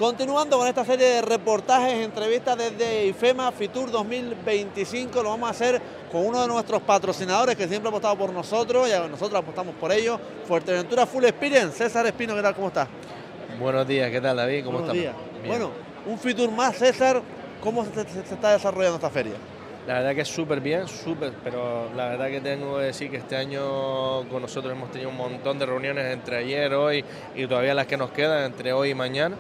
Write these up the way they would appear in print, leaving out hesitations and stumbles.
Continuando con esta serie de reportajes, entrevistas desde IFEMA Fitur 2025, lo vamos a hacer con uno de nuestros patrocinadores que siempre ha apostado por nosotros y nosotros apostamos por ellos, Fuerteventura Full Experience. César Espino, ¿qué tal? ¿Cómo estás? Buenos días, ¿qué tal, David? ¿Cómo estamos? Buenos días. Bueno, un Fitur más, César, ¿cómo se está desarrollando esta feria? La verdad que es súper bien, pero la verdad que tengo que decir que este año con nosotros hemos tenido un montón de reuniones entre ayer, hoy y todavía las que nos quedan entre hoy y mañana.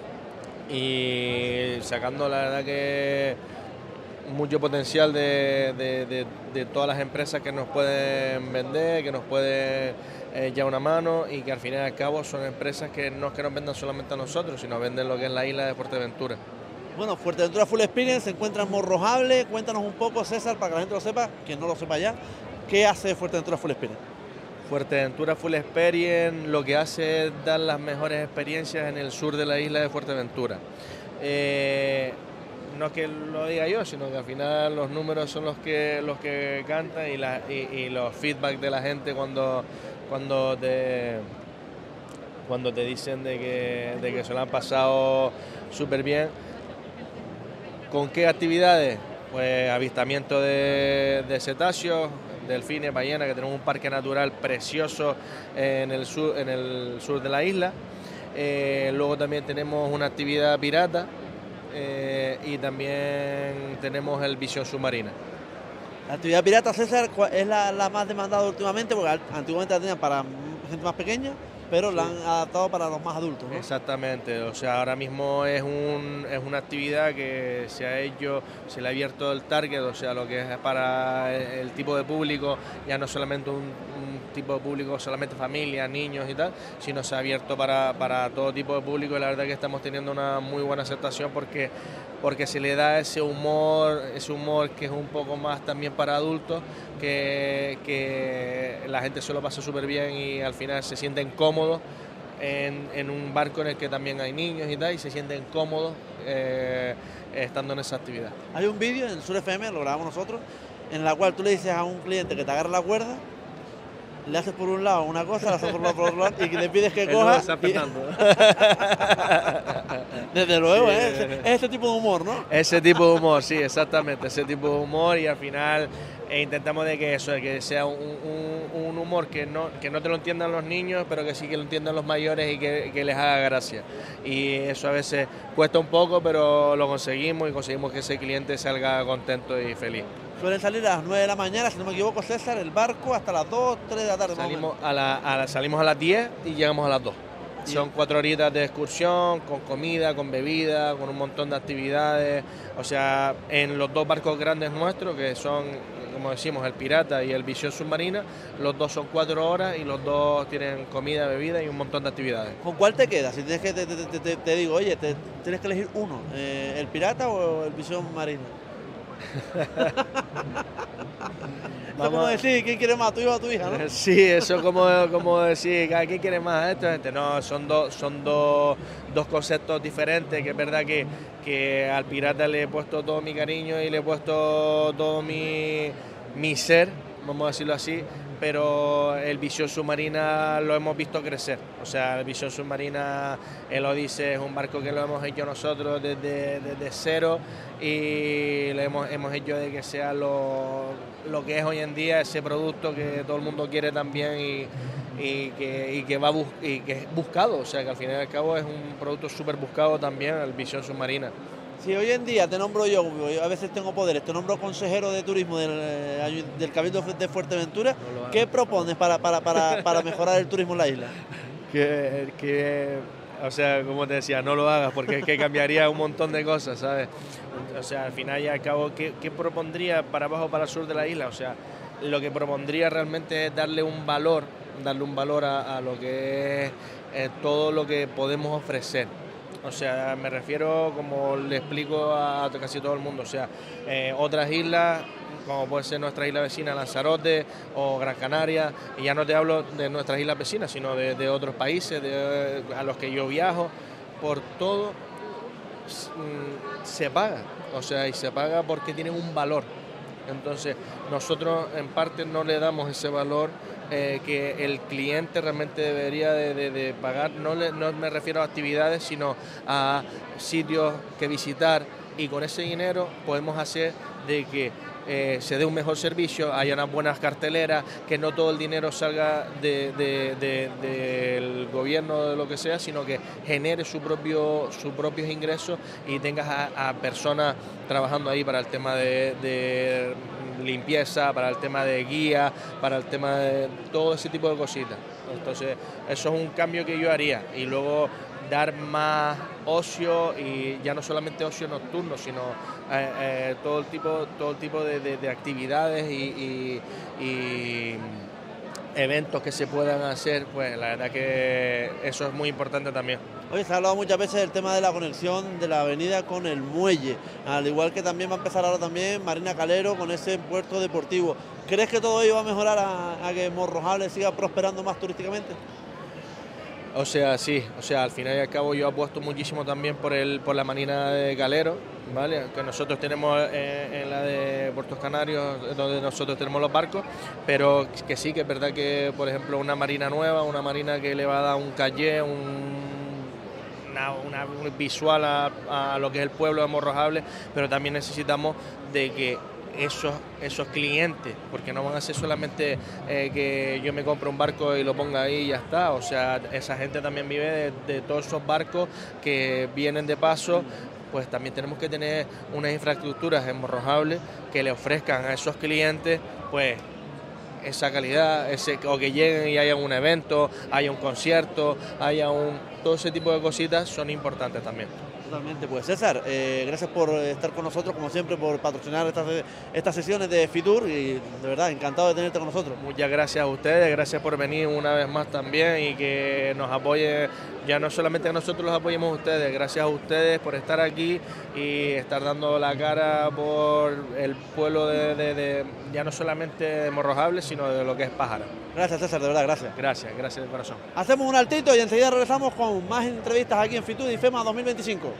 Y sacando la verdad que mucho potencial de todas las empresas que nos pueden vender, que nos pueden echar una mano y que al fin y al cabo son empresas que no es que nos vendan solamente a nosotros, sino venden lo que es la isla de Fuerteventura. Bueno, Fuerteventura Full Experience se encuentra en Morrojable. Cuéntanos un poco, César, para que la gente lo sepa, quien no lo sepa ya, ¿qué hace Fuerteventura Full Experience? Fuerteventura Full Experience lo que hace es dar las mejores experiencias en el sur de la isla de Fuerteventura. No es que lo diga yo, sino que al final los números son los que cantan y los feedback de la gente cuando te dicen de que se lo han pasado súper bien. ¿Con qué actividades? Pues avistamiento de cetáceos, delfines, ballenas, que tenemos un parque natural precioso en el sur de la isla. Luego también tenemos una actividad pirata y también tenemos el visión submarina. La actividad pirata, César, es la más demandada últimamente, porque antiguamente la tenían para gente más pequeña, pero la han adaptado para los más adultos, ¿no? Exactamente, o sea, ahora mismo es una actividad que se le ha abierto el target, o sea, lo que es para el tipo de público, ya no solamente un tipo de público, solamente familias, niños y tal, sino se ha abierto para todo tipo de público y la verdad que estamos teniendo una muy buena aceptación porque se le da ese humor que es un poco más también para adultos, que la gente se lo pasa súper bien y al final se sienten cómodos en un barco en el que también hay niños y tal, y se sienten cómodos estando en esa actividad. Hay un vídeo en Sur FM, lo grabamos nosotros, en la cual tú le dices a un cliente que te agarre la cuerda, le haces por un lado una cosa, le haces por otro lado y le pides que coja. Desde luego, es ese tipo de humor, ¿no? Ese tipo de humor, sí, exactamente, ese tipo de humor y al final intentamos de que sea un humor que no te lo entiendan los niños, pero que sí que lo entiendan los mayores y que les haga gracia. Y eso a veces cuesta un poco, pero lo conseguimos y conseguimos que ese cliente salga contento y feliz. Suelen salir a las 9 de la mañana, si no me equivoco, César, el barco hasta las 2, 3 de la tarde. Salimos a las 10 y llegamos a las 2. Son 4 horitas de excursión, con comida, con bebida, con un montón de actividades. O sea, en los dos barcos grandes nuestros, que son, como decimos, el Pirata y el Visión Submarina, los dos son 4 horas y los dos tienen comida, bebida y un montón de actividades. ¿Con cuál te quedas? Si tienes que te digo, oye, tienes que elegir uno, ¿el Pirata o el Visión Marina? Eso es como decir, ¿quién quiere más, tu hijo o tu hija, no? Sí, eso es como decir, ¿quién quiere más esto? No, son dos conceptos diferentes, que es verdad que al Pirata le he puesto todo mi cariño y le he puesto todo mi ser, vamos a decirlo así, pero el Visión Submarina lo hemos visto crecer. O sea, el Visión Submarina, el Odyssey, es un barco que lo hemos hecho nosotros desde cero y lo hemos hecho de que sea lo que es hoy en día, ese producto que todo el mundo quiere también y que es buscado. O sea, que al fin y al cabo es un producto súper buscado también, el Visión Submarina. Si hoy en día te nombro yo a veces tengo poderes, te nombro consejero de turismo del Cabildo de Fuerteventura, ¿qué propones para mejorar el turismo en la isla? O sea, como te decía, no lo hagas porque es que cambiaría un montón de cosas, ¿sabes? O sea, al final y al cabo, ¿qué propondría para abajo, para el sur de la isla? O sea, lo que propondría realmente es darle un valor a lo que es todo lo que podemos ofrecer. O sea, me refiero, como le explico a casi todo el mundo, o sea, otras islas, como puede ser nuestra isla vecina Lanzarote o Gran Canaria, y ya no te hablo de nuestras islas vecinas, sino de otros países a los que yo viajo, por todo se paga, o sea, y se paga porque tienen un valor. Entonces, nosotros en parte no le damos ese valor que el cliente realmente debería de pagar. No me refiero a actividades, sino a sitios que visitar, y con ese dinero podemos hacer de que se dé un mejor servicio, haya unas buenas carteleras, que no todo el dinero salga del gobierno, de lo que sea, sino que genere sus propios ingresos, y tengas a personas trabajando ahí para el tema de limpieza, para el tema de guía, para el tema de todo ese tipo de cositas. Entonces, eso es un cambio que yo haría. Y luego dar más ocio, y ya no solamente ocio nocturno, sino todo tipo de actividades y eventos que se puedan hacer. Pues la verdad que eso es muy importante también. Oye, se ha hablado muchas veces del tema de la conexión de la avenida con el muelle, al igual que también va a empezar ahora también Marina Calero con ese puerto deportivo. ¿Crees que todo ello va a mejorar a que Morrojable siga prosperando más turísticamente? O sea, sí, al final y al cabo yo apuesto muchísimo también por la Marina de Calero, ¿vale? Que nosotros tenemos en la de Puertos Canarios, donde nosotros tenemos los barcos, pero que sí, que es verdad que, por ejemplo, una marina nueva, una marina que le va a dar un calle, una visual a lo que es el pueblo de Morrojable, pero también necesitamos de que esos clientes, porque no van a ser solamente que yo me compre un barco y lo ponga ahí y ya está. O sea, esa gente también vive de todos esos barcos que vienen de paso. Pues también tenemos que tener unas infraestructuras en Morrojable que le ofrezcan a esos clientes pues esa calidad, o que lleguen y haya un evento, haya un concierto, todo ese tipo de cositas son importantes también. Totalmente. Pues César, gracias por estar con nosotros, como siempre, por patrocinar estas sesiones de Fitur, y de verdad encantado de tenerte con nosotros. Muchas gracias a ustedes, gracias por venir una vez más también, y que nos apoyen, ya no solamente que nosotros los apoyemos a ustedes, gracias a ustedes por estar aquí y estar dando la cara por el pueblo ya no solamente de Morrojable, sino de lo que es Pájara. Gracias, César, de verdad, gracias. Gracias de corazón. Hacemos un altito y enseguida regresamos con más entrevistas aquí en Fitur y IFEMA 2025.